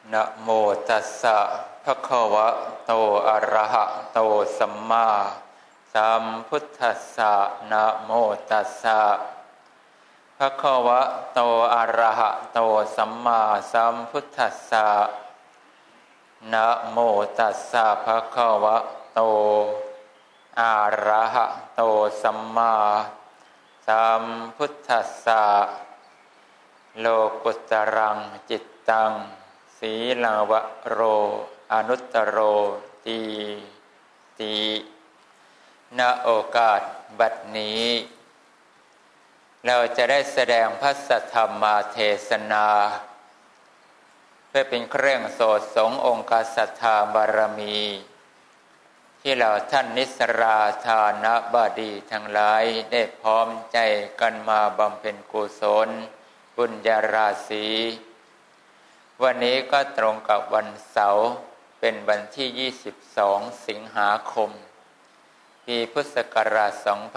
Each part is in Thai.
นะโมตัสสะภะคะวะโตอะระหะโตสัมมาสัมพุทธัสสะนะโมตัสสะภะคะวะโตอะระหะโตสัมมาสัมพุทธัสสะนะโมตัสสะภะคะวะโตอะระหะโตสัมมาสัมพุทธัสสะโลกุตรังจิตตังสีลาวะโรอนุตตโรตีติณโอกาสบัดนี้เราจะได้แสดงพระสัทธรรมเทศนาเพื่อเป็นเครื่องโสดสงองค์ศรัทธาบารมีที่เราท่านนิสราธานบดีทั้งหลายได้พร้อมใจกันมาบำเพ็ญกุศลบุญญาราศีวันนี้ก็ตรงกับวันเสาร์เป็นวันที่22สิงหาคมปีพุทธศักราช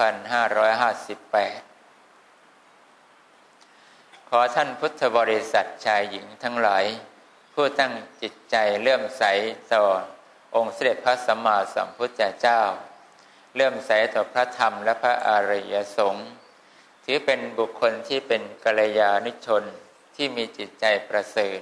2558ขอท่านพุทธบริษัทชายหญิงทั้งหลายผู้ตั้งจิตใจเลื่อมใสต่อองค์เสด็จพระสัมมาสัมพุทธเจ้าเลื่อมใสต่อพระธรรมและพระอริยสงฆ์ถือเป็นบุคคลที่เป็นกัลยาณชนที่มีจิตใจประเสริฐ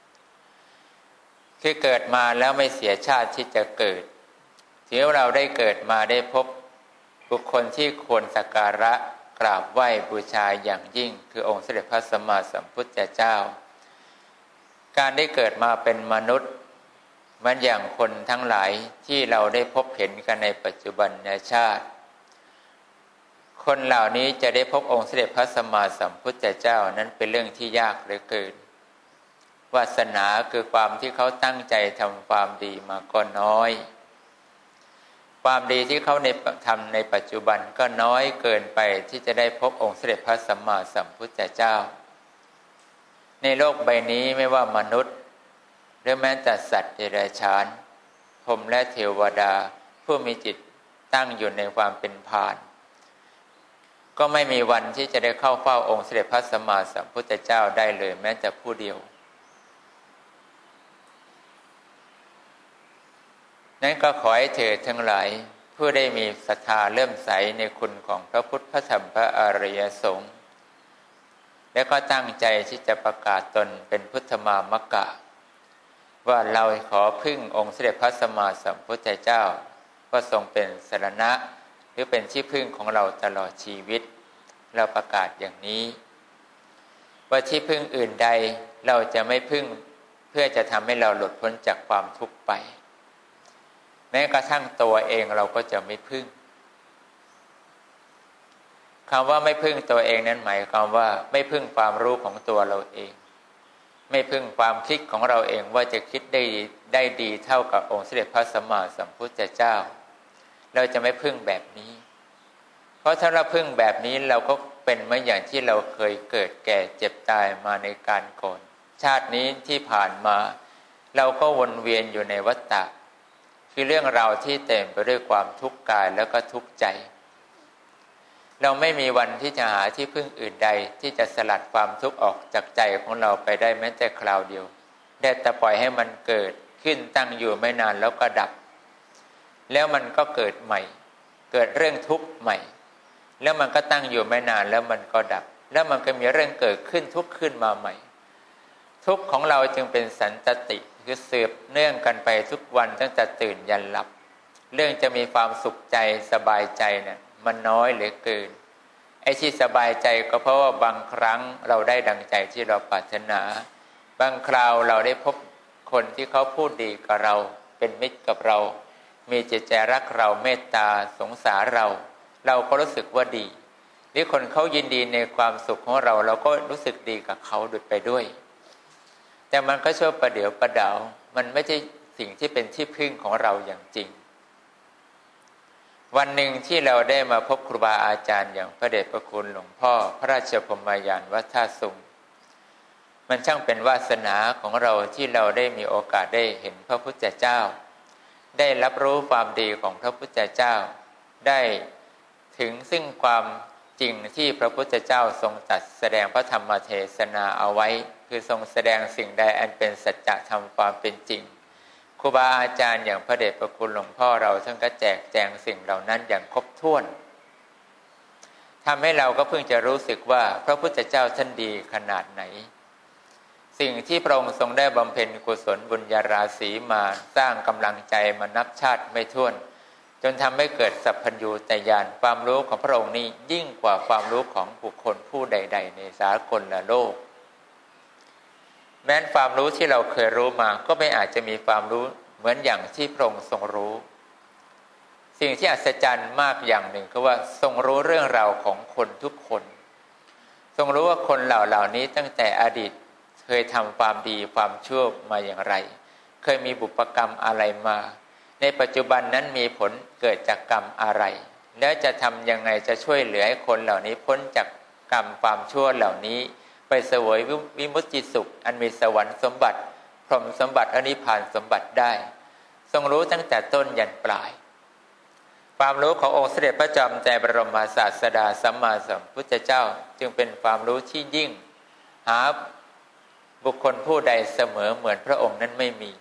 คือเกิดมาแล้วไม่เสียชาติที่จะเกิดถือว่าเราได้เกิดมาได้พบบุคคลที่ควรสักการะกราบไหว้บูชาอย่างยิ่งคือองค์เสด็จพระสัมมาสัมพุทธเจ้าการได้เกิดมาเป็นมนุษย์เหมือนอย่างคนทั้งหลายที่เราได้พบเห็นกันในปัจจุบันชาติคนเหล่านี้จะได้พบองค์เสด็จพระสัมมาสัมพุทธเจ้านั้นเป็นเรื่องที่ยากเหลือเกินวาสนาคือความที่เขาตั้งใจทำความดีมาก็น้อยความดีที่เขาทำในปัจจุบันก็น้อยเกินไปที่จะได้พบองค์เสด็จพระสัมมาสัมพุทธเจ้าในโลกใบนี้ไม่ว่ามนุษย์หรือแม้แต่สัตว์เดรัจฉานพรหมและเทวดาผู้มีจิตตั้งอยู่ในความเป็นพานก็ไม่มีวันที่จะได้เข้าเฝ้าองค์เสด็จพระสัมมาสัมพุทธเจ้าได้เลยแม้แต่ผู้เดียวนั้นก็ขอให้เธอทั้งหลายผู้ได้มีศรัทธาเลื่อมใสในคุณของพระพุทธพระธรรมพระอริยสงฆ์และก็ตั้งใจที่จะประกาศตนเป็นพุทธมามกะว่าเราขอพึ่งองค์เสด็จพระสัมมาสัมพุทธเจ้าก็ทรงเป็นสรณะหรือเป็นที่พึ่งของเราตลอดชีวิตเราประกาศอย่างนี้ว่าที่พึ่งอื่นใดเราจะไม่พึ่งเพื่อจะทำให้เราหลุดพ้นจากความทุกข์ไปแม้กระทั่งตัวเองเราก็จะไม่พึ่งคำว่าไม่พึ่งตัวเองนั้นหมายความว่าไม่พึ่งความรู้ของตัวเราเองไม่พึ่งความคิดของเราเองว่าจะคิดได้ดีเท่ากับองค์เสด็จพระสัมมาสัมพุทธเจ้าเราจะไม่พึ่งแบบนี้เพราะถ้าเราพึ่งแบบนี้เราก็เป็นเหมือนอย่างที่เราเคยเกิดแก่เจ็บตายมาในการก่อนชาตินี้ที่ผ่านมาเราก็วนเวียนอยู่ในวัฏฏะคือเรื่องราวที่เต็มไปด้วยความทุกข์กายแล้วก็ทุกข์ใจเราไม่มีวันที่จะหาที่พึ่งอื่นใดที่จะสลัดความทุกข์ออกจากใจของเราไปได้แม้แต่คราวเดียวได้แต่ปล่อยให้มันเกิดขึ้นตั้งอยู่ไม่นานแล้วก็ดับแล้วมันก็เกิดใหม่เกิดเรื่องทุกข์ใหม่แล้วมันก็ตั้งอยู่ไม่นานแล้วมันก็ดับแล้วมันก็มีเรื่องเกิดขึ้นทุกข์ขึ้นมาใหม่ทุกข์ของเราจึงเป็นสันตติคือสืบเนื่องกันไปทุกวันตั้งแต่ตื่นยันหลับเรื่องจะมีความสุขใจสบายใจเนี่ยมันน้อยเหลือเกินไอ้ที่สบายใจก็เพราะว่าบางครั้งเราได้ดังใจที่เราปรารถนาบางคราวเราได้พบคนที่เขาพูดดีกับเราเป็นมิตรกับเรามีจิตใจรักเราเมตตาสงสารเราก็รู้สึกว่าดีหรือคนเขายินดีในความสุขของเราเราก็รู้สึกดีกับเขาไปด้วยแต่มันก็ชั่วประเดี๋ยวประดาวมันไม่ใช่สิ่งที่เป็นที่พึ่งของเราอย่างจริงวันหนึ่งที่เราได้มาพบครูบาอาจารย์อย่างพระเดชพระคุณหลวงพ่อพระราชพรหมยานวัดท่าสุงมันช่างเป็นวาสนาของเราที่เราได้มีโอกาสได้เห็นพระพุทธเจ้าได้รับรู้ความดีของพระพุทธเจ้าได้ถึงซึ่งความจริงที่พระพุทธเจ้าทรงตรัสแสดงพระธรรมเทศนาเอาไว้คือทรงแสดงสิ่งใดอันเป็นสัจธรรมความเป็นจริงครูบาอาจารย์อย่างพระเดชพระคุณหลวงพ่อเราท่านก็แจกแจงสิ่งเหล่านั้นอย่างครบถ้วนทำให้เราก็เพิ่งจะรู้สึกว่าพระพุทธเจ้าท่านดีขนาดไหนสิ่งที่พระองค์ทรงได้บำเพ็ญกุศลบุญญาราศีมาสร้างกำลังใจมานับชาติไม่ถ้วนจนทำให้เกิดสัพพัญญูตญาณความรู้ของพระองค์นี้ยิ่งกว่าความรู้ของบุคคลผู้ใดๆในสากลโลกแม้ความรู้ที่เราเคยรู้มาก็ไม่อาจจะมีความรู้เหมือนอย่างที่พระองค์ทรงรู้สิ่งที่อัศจรรย์มากอย่างหนึ่งคือว่าทรงรู้เรื่องราวของคนทุกคนทรงรู้ว่าคนเหล่านี้ตั้งแต่อดีตเคยทำความดีความชั่วมาอย่างไรเคยมีบุพกรรมอะไรมาในปัจจุบันนั้นมีผลเกิดจากกรรมอะไรแล้วจะทำยังไงจะช่วยเหลือให้คนเหล่านี้พ้นจากกรรมความชั่วเหล่านี้ไปเสวยวิมุตติสุขอันมีสวรรค์สมบัติพรหมสมบัติอนิพพานสมบัติได้ทรงรู้ตั้งแต่ต้นยันปลายความรู้ขององค์เสด็จพระจอมไตรบรมศาสดาสัมมาสัมพุทธเจ้าจึงเป็นความรู้ที่ยิ่งหาบุคคลผู้ใดเสมอเหมือนพระองค์นั้นไม่มี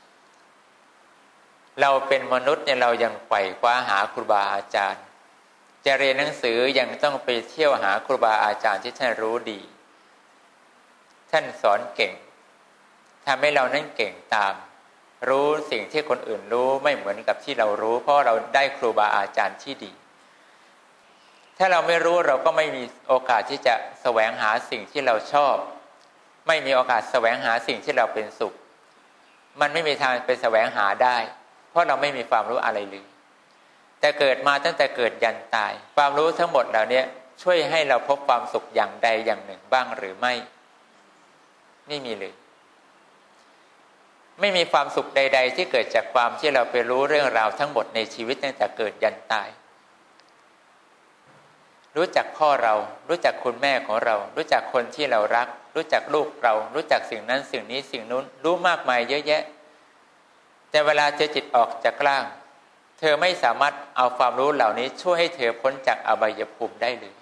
เราเป็นมนุษย์เนี่ยเรายังไขว่คว้าหาครูบาอาจารย์จะเรียนหนังสือยังต้องไปเที่ยวหาครูบาอาจารย์ที่ท่านรู้ดีท่านสอนเก่งทำให้เรานั้นเก่งตามรู้สิ่งที่คนอื่นรู้ไม่เหมือนกับที่เรารู้เพราะเราได้ครูบาอาจารย์ที่ดีถ้าเราไม่รู้เราก็ไม่มีโอกาสที่จะแสวงหาสิ่งที่เราชอบไม่มีโอกาสแสวงหาสิ่งที่เราเป็นสุขมันไม่มีทางไปแสวงหาได้เพราะเราไม่มีความรู้อะไรเลยแต่เกิดมาตั้งแต่เกิดยันตายความรู้ทั้งหมดเหล่านี้ช่วยให้เราพบความสุขอย่างใดอย่างหนึ่งบ้างหรือไม่มีเลยไม่มีความสุขใดๆที่เกิดจากความที่เราไปรู้เรื่องราวทั้งหมดในชีวิตตั้งแต่เกิดยันตายรู้จักพ่อเรารู้จักคุณแม่ของเรารู้จักคนที่เรารักรู้จักลูกเรารู้จักสิ่งนั้นสิ่งนี้สิ่งนู้นรู้มากมายเยอะแยะแต่เวลาเธอจิตออกจากร่างเธอไม่สามารถเอาความรู้เหล่านี้ช่วยให้เธอพ้นจากอบายภูมิได้เลย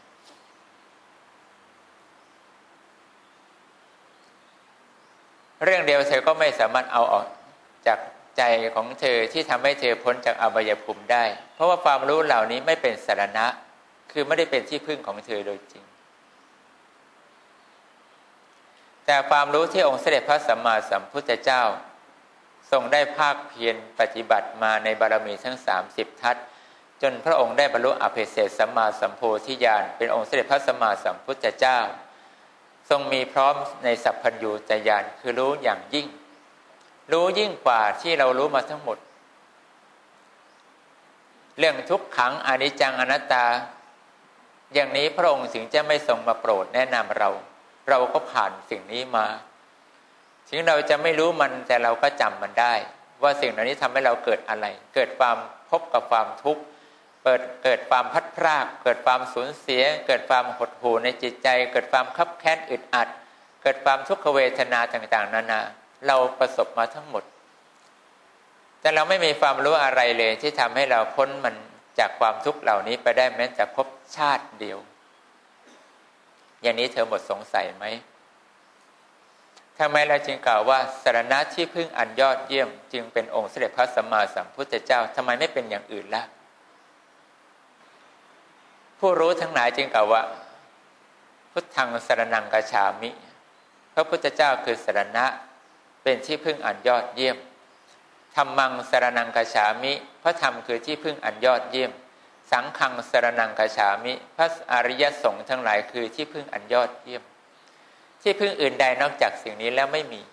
เรื่องเดียวเธอก็ไม่สามารถเอาออกจากใจของเธอที่ทำให้เธอพ้นจากอบายภูมิได้เพราะว่าความรู้เหล่านี้ไม่เป็นสรณะคือไม่ได้เป็นที่พึ่งของเธอโดยจริงแต่ความรู้ที่องค์เสด็จพระสัมมาสัมพุทธเจ้าทรงได้ภาคเพียรปฏิบัติมาในบารมีทั้ง30ทัศจนพระองค์ได้บรรลุอภิเศษสัมมาสัมโพธิญาณเป็นองค์เสด็จพระสัมมาสัมพุทธเจ้าทรงมีพร้อมในสัพพัญญูตญาณคือรู้อย่างยิ่งรู้ยิ่งกว่าที่เรารู้มาทั้งหมดเรื่องทุกขังอนิจจังอนัตตาอย่างนี้พระองค์ถึงจะไม่ทรงมาโปรดแนะนำเราก็ผ่านสิ่งนี้มาถึงเราจะไม่รู้มันแต่เราก็จำมันได้ว่าสิ่งเหล่านี้ทำให้เราเกิดอะไรเกิดความพบกับความทุกข์เกิดความพัดพรากเกิดความสูญเสียเกิดความหดหู่ในจิตใจเกิดความคับแค้นอึดอัดเกิดความทุกขเวทนาต่างๆนานาเราประสบมาทั้งหมดแต่เราไม่มีความรู้อะไรเลยที่ทำให้เราพ้นมันจากความทุกข์เหล่านี้ไปได้แม้แต่พบชาติเดียวอย่างนี้เธอหมดสงสัยไหมทำไมเราจึงกล่าวว่าสรณะที่พึ่งอันยอดเยี่ยมจึงเป็นองค์เสด็จพระสัมมาสัมพุทธเจ้าทำไมไม่เป็นอย่างอื่นล่ะผู้รู้ทั้งหลายจึงกล่าวว่าพุทธังสรณังคัจฉามิพระพุทธเจ้าคือสรณะเป็นที่พึ่งอันยอดเยี่ยมธัมมังสรณังคัจฉามิพระธรรมคือที่พึ่งอันยอดเยี่ยมสังฆังสรณังคัจฉามิพระอริยสงฆ์ทั้งหลายคือที่พึ่งอันยอดเยี่ยมที่พึ่งอื่นใดนอกจากสิ่งนี้แล้วไม่มี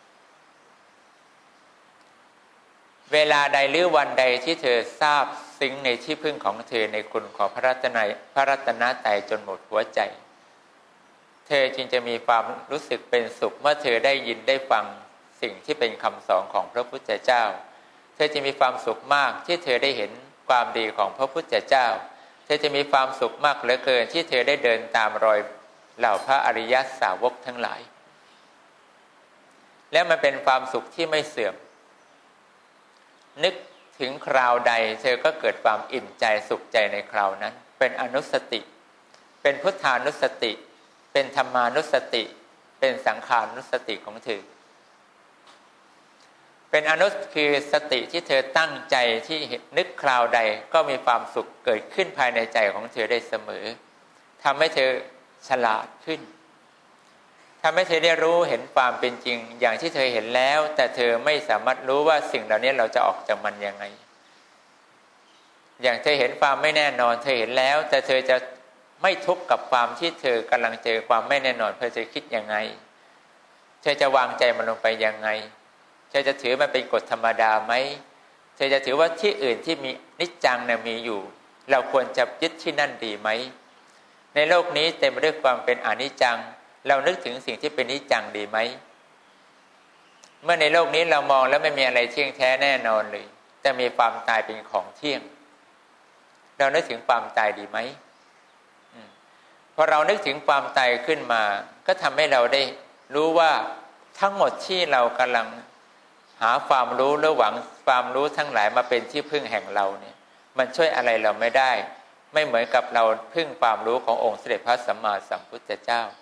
เวลาใดหรือวันใดที่เธอทราบซึ้งในที่พึ่งของเธอในคุณของพระรัตนตรัยจนหมดหัวใจเธอจึงจะมีความรู้สึกเป็นสุขเมื่อเธอได้ยินได้ฟังสิ่งที่เป็นคำสอนของพระพุทธเจ้าเธอจะมีความสุขมากที่เธอได้เห็นความดีของพระพุทธเจ้าเธอจะมีความสุขมากเหลือเกินที่เธอได้เดินตามรอยเหล่าพระอริยสาวกทั้งหลายและมันเป็นความสุขที่ไม่เสื่อมนึกถึงคราวใดเธอก็เกิดความอิ่มใจสุขใจในคราวนั้นเป็นอนุสติเป็นพุทธานุสติเป็นธรรมานุสติเป็นสังขานุสติของเธอเป็นอนุสคือสติที่เธอตั้งใจที่นึกคราวใดก็มีความสุขเกิดขึ้นภายในใจของเธอได้เสมอทำให้เธอฉลาดขึ้นทำให้เธอได้รู้เห็นความเป็นจริงอย่างที่เธอเห็นแล้วแต่เธอไม่สามารถรู้ว่าสิ่งเหล่านี้เราจะออกจากมันยังไงอย่างเธอเห็นความไม่แน่นอนเธอเห็นแล้วแต่เธอจะไม่ทุกข์กับความที่เธอกำลังเจอความไม่แน่นอนเพื่อเธอคิดยังไงเธอจะวางใจมันลงไปยังไงเธอจะถือมันเป็นกฎธรรมดาไหมเธอจะถือว่าที่อื่นที่มีนิจจังเนี่ยมีอยู่เราควรจะยึดที่นั่นดีไหมในโลกนี้เต็มไปด้วยความเป็นอนิจจังเรานึกถึงสิ่งที่เป็นนิจจังดีไหมเมื่อในโลกนี้เรามองแล้วไม่มีอะไรเที่ยงแท้แน่นอนเลยแต่มีความตายเป็นของเที่ยงเรานึกถึงความตายดีไหมพอเรานึกถึงความตายขึ้นมาก็ทำให้เราได้รู้ว่าทั้งหมดที่เรากำลังหาความรู้หรือหวังความรู้ทั้งหลายมาเป็นที่พึ่งแห่งเราเนี่ยมันช่วยอะไรเราไม่ได้ไม่เหมือนกับเราพึ่งความรู้ขององค์เสด็จพระสัมมาสัมพุทธเจ้า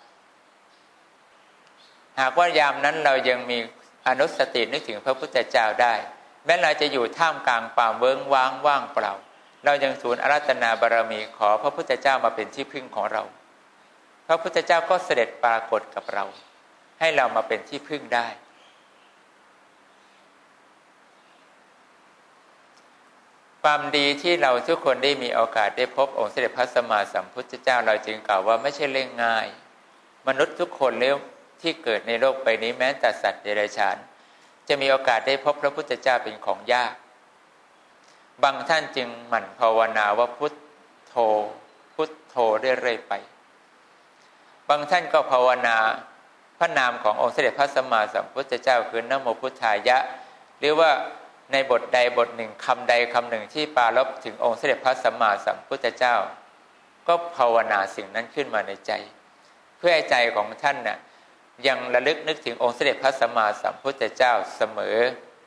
หากว่ายามนั้นเรายังมีอนุสตินึกถึงพระพุทธเจ้าได้แม้เราจะอยู่ท่ามกลางความเวิ้งว้างว่างเปล่าเรายังทูลอาราธนาบารมีขอพระพุทธเจ้ามาเป็นที่พึ่งของเราพระพุทธเจ้าก็เสด็จปรากฏกับเราให้เรามาเป็นที่พึ่งได้ความดีที่เราทุกคนได้มีโอกาสได้พบองค์เสด็จพระสัมมาสัมพุทธเจ้าเราจึงกล่าวว่าไม่ใช่เรื่องง่ายมนุษย์ทุกคนเลี้ยวที่เกิดในโลกใบนี้แม้แต่สัตว์เดรัจฉานจะมีโอกาสได้พบพระพุทธเจ้าเป็นของยากบางท่านจึงหมั่นภาวนาว่าพุทโธพุทโธเรื่อยๆไปบางท่านก็ภาวนาพระนามขององค์เสด็จพระสัมมาสัมพุทธเจ้าคือนะโมพุทธายะหรือว่าในบทใดบทหนึ่งคำใดคำหนึ่งที่ปรารภถึงองค์เสด็จพระสัมมาสัมพุทธเจ้าก็ภาวนาสิ่งนั้นขึ้นมาในใจเพื่อให้ใจของท่านน่ะยังระลึกนึกถึงองค์เสด็จพระสัมมาสัมพุทธเจ้าเสมอ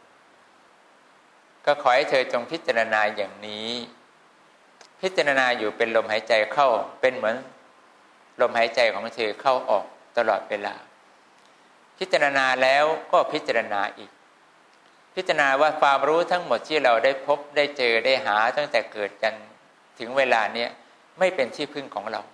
ก็ขอให้เธอจงพิจารณาอย่างนี้พิจารณาอยู่เป็นลมหายใจเข้าเป็นเหมือนลมหายใจของเธอเข้าออกตลอดเวลาพิจารณาแล้วก็พิจารณาอีกพิจารณาว่าความรู้ทั้งหมดที่เราได้พบได้เจอได้หาตั้งแต่เกิดจนถึงเวลานี้ไม่เป็นที่พึ่งของเรา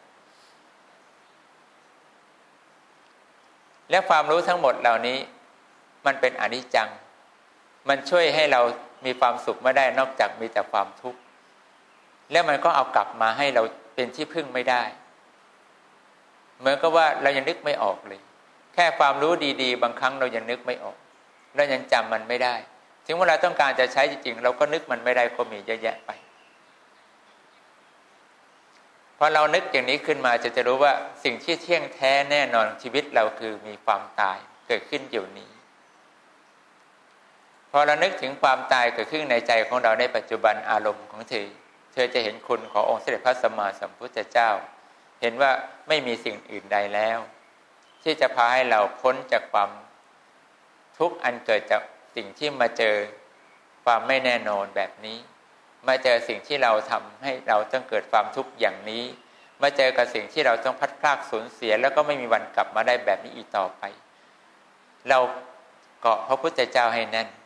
และความรู้ทั้งหมดเหล่านี้มันเป็นอนิจจังมันช่วยให้เรามีความสุขไม่ได้นอกจากมีแต่ความทุกข์แล้วมันก็เอากลับมาให้เราเป็นที่พึ่งไม่ได้เหมือนกับว่าเรายังนึกไม่ออกเลยแค่ความรู้ดีๆบางครั้งเรายังนึกไม่ออกเรายังจำมันไม่ได้ถึงเวลาต้องการจะใช้จริงๆเราก็นึกมันไม่ได้ก็มีเยอะแยะไปพอเรานึกอย่างนี้ขึ้นมาจะรู้ว่าสิ่งที่เที่ยงแท้แน่นอนชีวิตเราคือมีความตายเกิดขึ้นอยู่นี้พอเรานึกถึงความตายเกิดขึ้นในใจของเราในปัจจุบันอารมณ์ของเธอจะเห็นคุณขององค์เสด็จพระสัมมาสัมพุทธเจ้าเห็นว่าไม่มีสิ่งอื่นใดแล้วที่จะพาให้เราพ้นจากความทุกข์อันเกิดจากสิ่งที่มาเจอความไม่แน่นอนแบบนี้มาเจอสิ่งที่เราทำให้เราต้องเกิดความทุกข์อย่างนี้มาเจอกับสิ่งที่เราต้องพัดพรากสูญเสียแล้วก็ไม่มีวันกลับมาได้แบบนี้อีกต่อไปเราเกาะพระพุทธเจ้าให้แน่น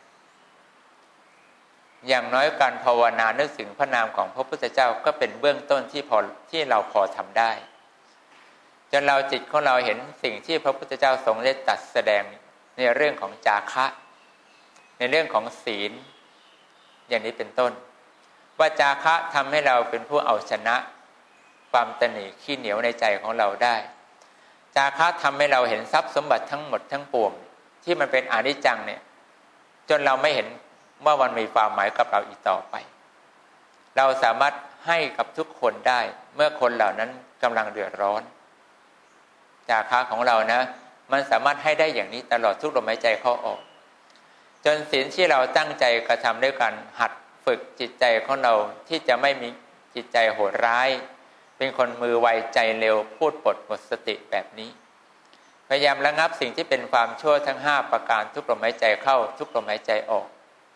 อย่างน้อยการภาวนานึกถึงพระนามของพระพุทธเจ้าก็เป็นเบื้องต้นที่เราพอทำได้จนเราจิตของเราเห็นสิ่งที่พระพุทธเจ้าทรงได้ตรัสแสดงในเรื่องของจาคะในเรื่องของศีลอย่างนี้เป็นต้นว่าจาคะทำให้เราเป็นผู้เอาชนะความตนีขี้เหนียวในใจของเราได้จาคะทำให้เราเห็นทรัพย์สมบัติทั้งหมดทั้งปวงที่มันเป็นอนิจจังเนี่ยจนเราไม่เห็นว่ามันมีความหมายกับเราอีกต่อไปเราสามารถให้กับทุกคนได้เมื่อคนเหล่านั้นกำลังเดือดร้อนจาคะของเรานะมันสามารถให้ได้อย่างนี้ตลอดทุกลมหายใจเข้าออกจนศีลที่เราตั้งใจกระทำด้วยกันหัดฝึกจิตใจของเราที่จะไม่มีจิตใจโหดร้ายเป็นคนมือไวใจเร็วพูดปดหมดสติแบบนี้พยายามระงับสิ่งที่เป็นความชั่วทั้ง5ประการทุกลมหายใจเข้าทุกลมหายใจออก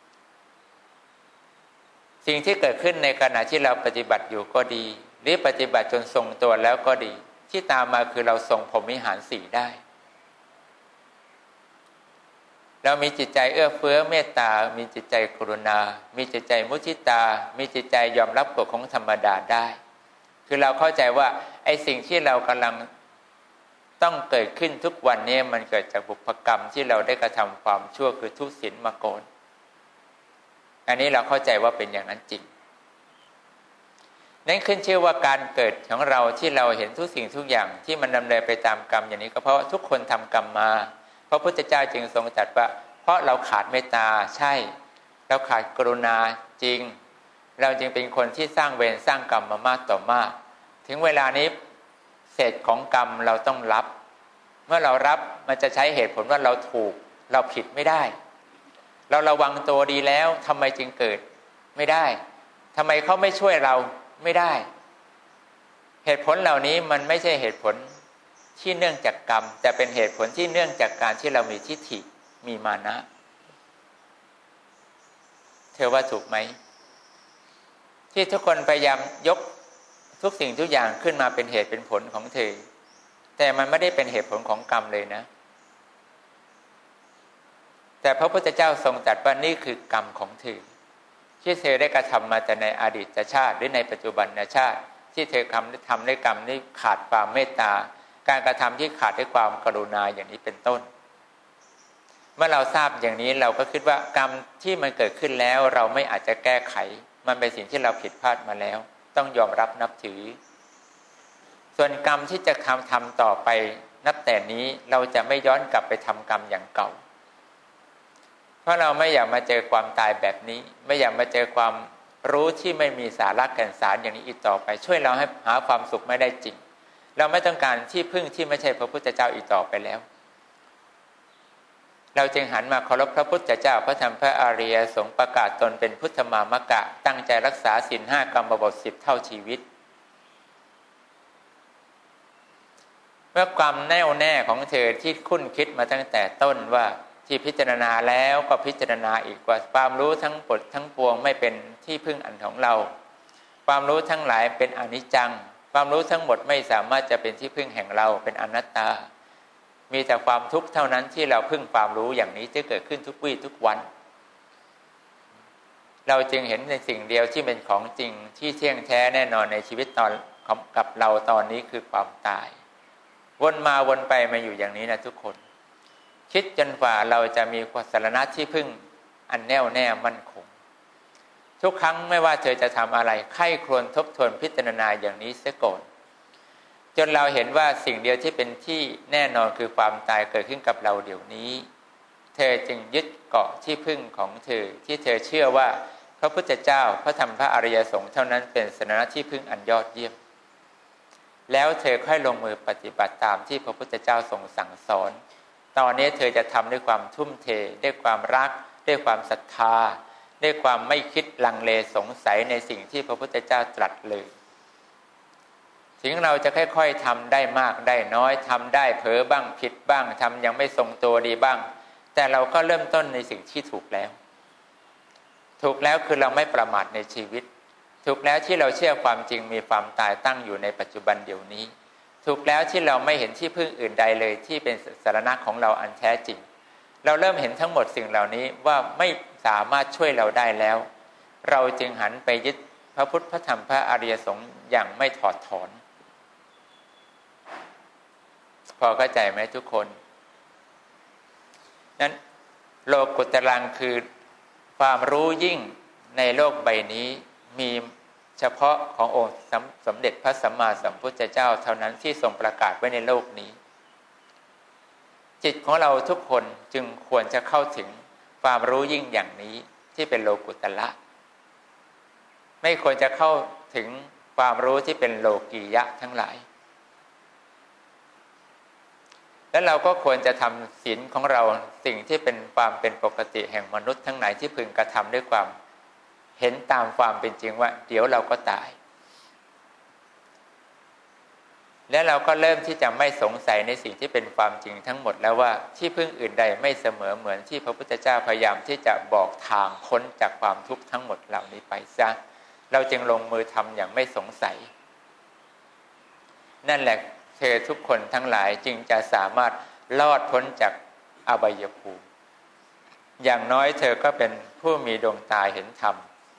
สิ่งที่เกิดขึ้นในขณะที่เราปฏิบัติอยู่ก็ดีหรือปฏิบัติจนทรงตัวแล้วก็ดีที่ตามมาคือเราทรงพรหมวิหาร4ได้เรามีจิตใจเอื้อเฟื้อเมตตามีจิตใจกรุณามีจิตใจมุทิตามีจิตใจยอมรับกฎของธรรมดาได้คือเราเข้าใจว่าไอ้สิ่งที่เรากำลังต้องเกิดขึ้นทุกวันนี้มันเกิดจากบุพกรรมที่เราได้กระทำความชั่วคือทุศีลมาก่อนอันนี้เราเข้าใจว่าเป็นอย่างนั้นจริงนั่นขึ้นชื่อว่าการเกิดของเราที่เราเห็นทุกสิ่งทุกอย่างที่มันดำเนินไปตามกรรมอย่างนี้ก็เพราะทุกคนทำกรรมมาพระพุทธเจ้าจึงทรงตรัสว่าเพราะเราขาดเมตตาใช่เราขาดกรุณาจริงเราจึงเป็นคนที่สร้างเวรสร้างกรรมมามากต่อมากถึงเวลานี้เศษของกรรมเราต้องรับเมื่อเรารับมันจะใช้เหตุผลว่าเราถูกเราผิดไม่ได้เราระวังตัวดีแล้วทำไมจึงเกิดไม่ได้ทำไมเขาไม่ช่วยเราไม่ได้เหตุผลเหล่านี้มันไม่ใช่เหตุผลที่เนื่องจากกรรมแต่เป็นเหตุผลที่เนื่องจากการที่เรามีทิฏฐิมีมานะเธอว่าถูกไหมที่ทุกคนพยายามยกทุกสิ่งทุกอย่างขึ้นมาเป็นเหตุเป็นผลของเธอแต่มันไม่ได้เป็นเหตุผลของกรรมเลยนะแต่พระพุทธเจ้าทรงตรัสว่านี่คือกรรมของเธอที่เธอได้กระทำมาแต่ในอดีตชาติหรือในปัจจุบันชาติที่เธอทำด้วยกรรมนี้ขาดความเมตตาการกระทำที่ขาดด้วยความกรุณาอย่างนี้เป็นต้นเมื่อเราทราบอย่างนี้เราก็คิดว่ากรรมที่มันเกิดขึ้นแล้วเราไม่อาจจะแก้ไขมันเป็นสิ่งที่เราผิดพลาดมาแล้วต้องยอมรับนับถือส่วนกรรมที่จะทำต่อไปนับแต่นี้เราจะไม่ย้อนกลับไปทำกรรมอย่างเก่าเพราะเราไม่อยากมาเจอความตายแบบนี้ไม่อยากมาเจอความรู้ที่ไม่มีสาระแก่นสารอย่างนี้อีกต่อไปช่วยเราให้หาความสุขไม่ได้จริงเราไม่ต้องการที่พึ่งที่ไม่ใช่พระพุทธเจ้าอีกต่อไปแล้วเราจึงหันมาเคารพพระพุทธเจ้าพระธรรมพระอริยสงฆ์ประกาศตนเป็นพุทธมามกะตั้งใจรักษาศีล 5กรรมบท10เท่าชีวิตเมื่อความแน่วแน่ของเธอที่คุ้นคิดมาตั้งแต่ต้นว่าที่พิจารณาแล้วก็พิจารณาอีกว่าความรู้ทั้งหมดทั้งปวงไม่เป็นที่พึ่งอันของเราความรู้ทั้งหลายเป็นอนิจจังความรู้ทั้งหมดไม่สามารถจะเป็นที่พึ่งแห่งเราเป็นอนัตตามีแต่ความทุกข์เท่านั้นที่เราพึ่งความรู้อย่างนี้จะเกิดขึ้นทุกวี่ทุกวันเราจึงเห็นในสิ่งเดียวที่เป็นของจริงที่เที่ยงแท้แน่นอนในชีวิตตอนกับเราตอนนี้คือความตายวนมาวนไปมาอยู่อย่างนี้นะทุกคนคิดจนกว่าเราจะมีสรณะที่พึ่งอันแน่วแน่มั่นคงทุกครั้งไม่ว่าเธอจะทำอะไรใคร่ครวญทบทวนพิจารณาอย่างนี้เสียก่อนจนเราเห็นว่าสิ่งเดียวที่เป็นที่แน่นอนคือความตายเกิดขึ้นกับเราเดี๋ยวนี้เธอจึงยึดเกาะที่พึ่งของเธอที่เธอเชื่อว่าพระพุทธเจ้าพระธรรมพระอริยสงฆ์เท่านั้นเป็นสรณะที่พึ่งอันยอดเยี่ยมแล้วเธอค่อยลงมือปฏิบัติตามที่พระพุทธเจ้าทรงสั่งสอนตอนนี้เธอจะทำด้วยความทุ่มเทด้วยความรักด้วยความศรัทธาด้วยความไม่คิดลังเลสงสัยในสิ่งที่พระพุทธเจ้าตรัสเลยถึงเราจะค่อยๆทำได้มากได้น้อยทำได้เผลอบ้างผิดบ้างทำยังไม่ทรงตัวดีบ้างแต่เราก็เริ่มต้นในสิ่งที่ถูกแล้วคือเราไม่ประมาทในชีวิตถูกแล้วที่เราเชื่อความจริงมีความตายตั้งอยู่ในปัจจุบันเดี๋ยวนี้ถูกแล้วที่เราไม่เห็นที่พึ่งอื่นใดเลยที่เป็นสรณะของเราอันแท้จริงเราเริ่มเห็นทั้งหมดสิ่งเหล่านี้ว่าไม่สามารถช่วยเราได้แล้วเราจึงหันไปยึดพระพุทธพระธรรมพระอริยสงฆ์อย่างไม่ถอดถอนพอเข้าใจไหมทุกคนนั้นโลกุตรังคือความรู้ยิ่งในโลกใบนี้มีเฉพาะขององค์สมเด็จพระสัมมาสัมพุทธเจ้าเท่านั้นที่ทรงประกาศไว้ในโลกนี้จิตของเราทุกคนจึงควรจะเข้าถึงความรู้ยิ่งอย่างนี้ที่เป็นโลกุตระไม่ควรจะเข้าถึงความรู้ที่เป็นโลกียะทั้งหลายและเราก็ควรจะทำศีลของเราสิ่งที่เป็นความเป็นปกติแห่งมนุษย์ทั้งหลายที่พึงกระทำด้วยความเห็นตามความเป็นจริงว่าเดี๋ยวเราก็ตายและเราก็เริ่มที่จะไม่สงสัยในสิ่งที่เป็นความจริงทั้งหมดแล้วว่าที่พึ่งอื่นใดไม่เสมอเหมือนที่พระพุทธเจ้าพยายามที่จะบอกทางพ้นจากความทุกข์ทั้งหมดเหล่านี้ไปซะเราจึงลงมือทำอย่างไม่สงสัยนั่นแหละเธอทุกคนทั้งหลายจึงจะสามารถรอดพ้นจากอบายภูมิอย่างน้อยเธอก็เป็นผู้มีดวงตาเห็นธรรม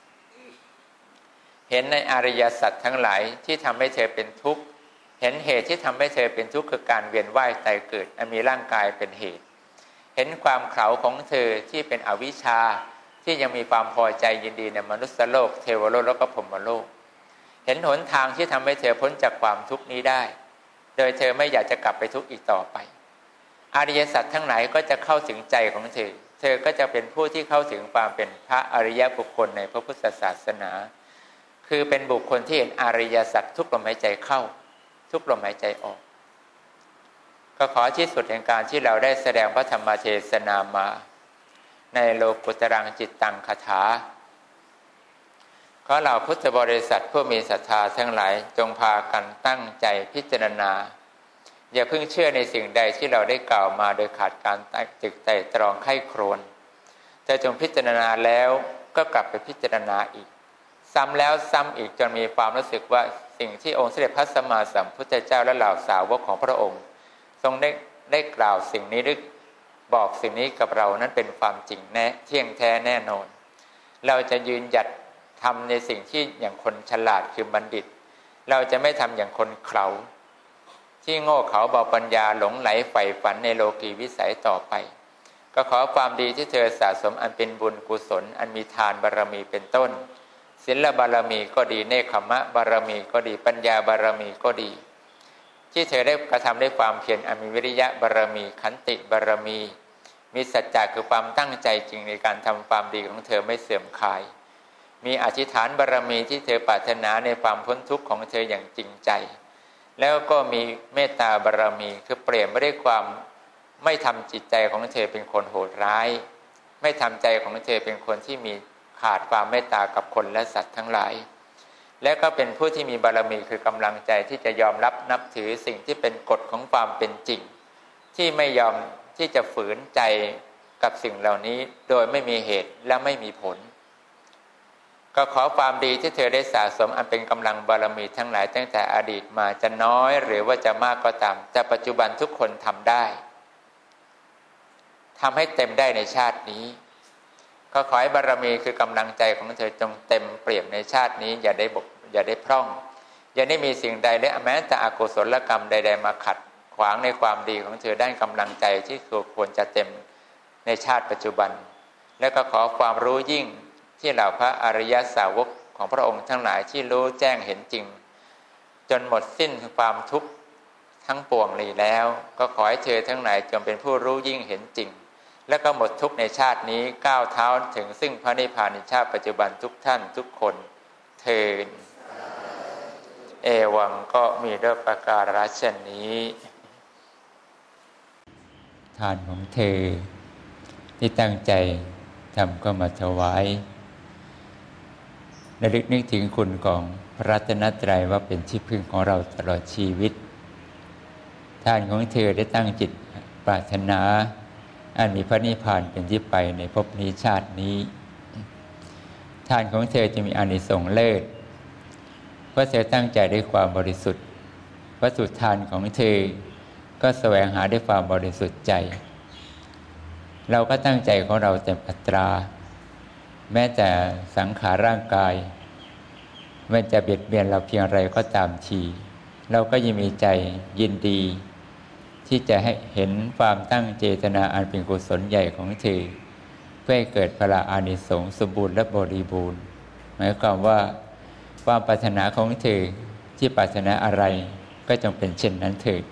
เห็นในอริยสัจทั้งหลายที่ทำให้เธอเป็นทุกข์เห็นเหตุที่ทำให้เธอเป็นทุกข์คือการเวียนว่ายตายเกิดมีร่างกายเป็นเหตุเห็นความเขลาของเธอที่เป็นอวิชชาที่ยังมีความพอใจยินดีในมนุษยโลกเทวโลกแล้วก็พรหมโลกเห็นหนทางที่ทำให้เธอพ้นจากความทุกข์นี้ได้โดยเธอไม่อยากจะกลับไปทุกข์อีกต่อไปอริยสัจทั้งหลายก็จะเข้าถึงใจของเธอเธอก็จะเป็นผู้ที่เข้าถึงความเป็นพระอริยบุคคลในพระพุทธศาสนาคือเป็นบุคคลที่เห็นอริยสัจทุกลมหายใจเข้าทุกลมหายใจออกก็ขอที่สุดแห่งการที่เราได้แสดงพระธรรมเทศนามาในโลกุตรังจิตตังคถาขอเราพุทธบริษัทผู้มีศรัทธาทั้งหลายจงพากันตั้งใจพิจารณาอย่าเพิ่งเชื่อในสิ่งใดที่เราได้กล่าวมาโดยขาดการตึกไต่ตรองไข้ครวญแต่จงพิจารณาแล้วก็กลับไปพิจารณาอีกซ้ำแล้วซ้ำอีกจนมีความรู้สึกว่าสิ่งที่องค์สมเด็จพระสัมมาสัมพุทธเจ้าและเหล่าสาวกของพระองค์ทรงได้กล่าวสิ่งนี้หรือบอกสิ่งนี้กับเรานั้นเป็นความจริงแน่เที่ยงแท้แน่นอนเราจะยืนหยัดทำในสิ่งที่อย่างคนฉลาดคือบัณฑิตเราจะไม่ทำอย่างคนเขลาที่โง่เขลาเบาปัญญาหลงไหลใฝ่ฝันในโลกีวิสัยต่อไปก็ขอความดีที่เธอสะสมอันเป็นบุญกุศลอันมีทานบารมีเป็นต้นศีลบารมีก็ดีเนกขมะบารมีก็ดีปัญญาบารมีก็ดีที่เธอได้กระทำด้วยความเพียรอันมีวิริยะบารมีขันติบารมีมีสัจจะคือความตั้งใจจริงในการทำความดีของเธอไม่เสื่อมคลายมีอธิษฐานบารมีที่เธอปรารถนาในความพ้นทุกข์ของเธออย่างจริงใจแล้วก็มีเมตตาบารมีคือเปลี่ยนไม่ได้ความไม่ทำจิตใจของเธอเป็นคนโหดร้ายไม่ทำใจของเธอเป็นคนที่มีขาดความเมตตากับคนและสัตว์ทั้งหลายและก็เป็นผู้ที่มีบารมีคือกำลังใจที่จะยอมรับนับถือสิ่งที่เป็นกฎของความเป็นจริงที่ไม่ยอมที่จะฝืนใจกับสิ่งเหล่านี้โดยไม่มีเหตุและไม่มีผลก็ขอความดีที่เธอได้สะสมอันเป็นกำลังบารมีทั้งหลายตั้งแต่อดีตมาจะน้อยหรือว่าจะมากก็ตามแต่ปัจจุบันทุกคนทำได้ทำให้เต็มได้ในชาตินี้ก็ขอให้บารมีคือกำลังใจของเธอจงเต็มเปี่ยมในชาตินี้อย่าได้พร่องอย่าได้มีสิ่งใดและแม้แต่อกุศลกรรมใดๆมาขัดขวางในความดีของเธอด้านกำลังใจที่ควรจะเต็มในชาติปัจจุบันและก็ขอความรู้ยิ่งที่เหล่าพระอริยสาวกของพระองค์ทั้งหลายที่รู้แจ้งเห็นจริงจนหมดสิ้นความทุกข์ทั้งปวงนี้แล้วก็ขอให้เธอทั้งหลายจงเป็นผู้รู้ยิ่งเห็นจริงและก็หมดทุกข์ในชาตินี้ก้าวเท้าถึงซึ่งพระนิพพานในชาติปัจจุบันทุกท่านทุกคนเทินเอวังก็มีด้วยประการฉะนี้ทานของเธอที่ตั้งใจทำก็มาถวายระลึกนึกถึงคุณของพระรัตนตรัยว่าเป็นที่พึ่งของเราตลอดชีวิตทานของเธอได้ตั้งจิตปรารถนาอันมีพระนิพพานเป็นที่ไปในภพนี้ชาตินี้ทานของเธอจะมีอานิสงส์เลิศเพราะเธอตั้งใจด้วยความบริสุทธิ์วัตถุทานของเธอก็แสวงหาด้วยความบริสุทธิ์ใจเราก็ตั้งใจของเราเต็มอัตราแม้แต่สังขารร่างกายมันจะเบียดเบียนเราเพียงไรก็ตามทีเราก็ยังมีใจยินดีที่จะให้เห็นความตั้งเจตนาอันเป็นกุศลใหญ่ของเธอเพื่อให้เกิดพละอานิสงส์สมบูรณ์และบริบูรณ์หมายความว่าความปรารถนาของเธอที่ปรารถนาอะไรก็จงเป็นเช่นนั้นเถิด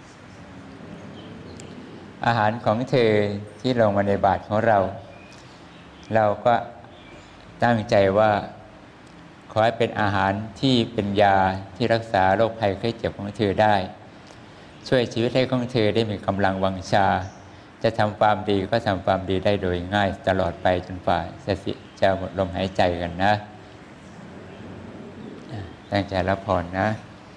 อาหารของเธอที่ลงมาในบาตรของเราก็ตั้งใจว่าขอให้เป็นอาหารที่เป็นยาที่รักษาโรคภัยไข้เจ็บของเธอได้ช่วยชีวิตให้ของเธอได้มีกำลังวังชาจะทำความดีก็ทำความดีได้โดยง่ายตลอดไปจนกว่าจะหมดลมหายใจกันนะตั้งใจรับพรนะ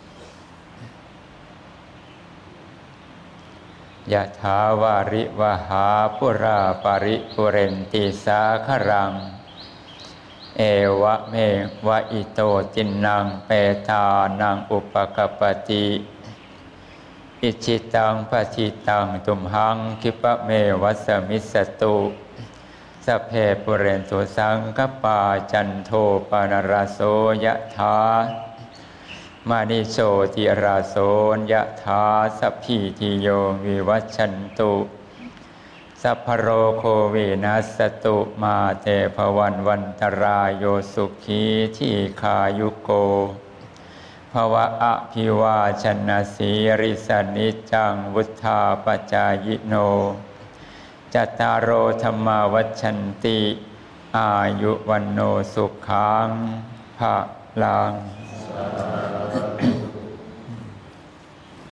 ยะถาวาริวหาปุราปาริปุเรนติสาครังเอวะเมวะอิโตจินนังเปตานังอุปกปปติอิจิตังปะจิตังตุมหังคิปะเมวัสสมิสตุสัพเพปุเรนตุสังคปาจันโทปนรสโสยะถามานิโชติราโสยะถาสัพพิติโยวิวัชชันตุสัพพโรโควินัสตุมาเตภวันวันตรายโยสุขีทีขายุโกภวะอภิวาชนะสีริสนิจังวุธาปจายโนจัตตารโอธรรมาวัชชันติอายุวันโนสุขังภะลัง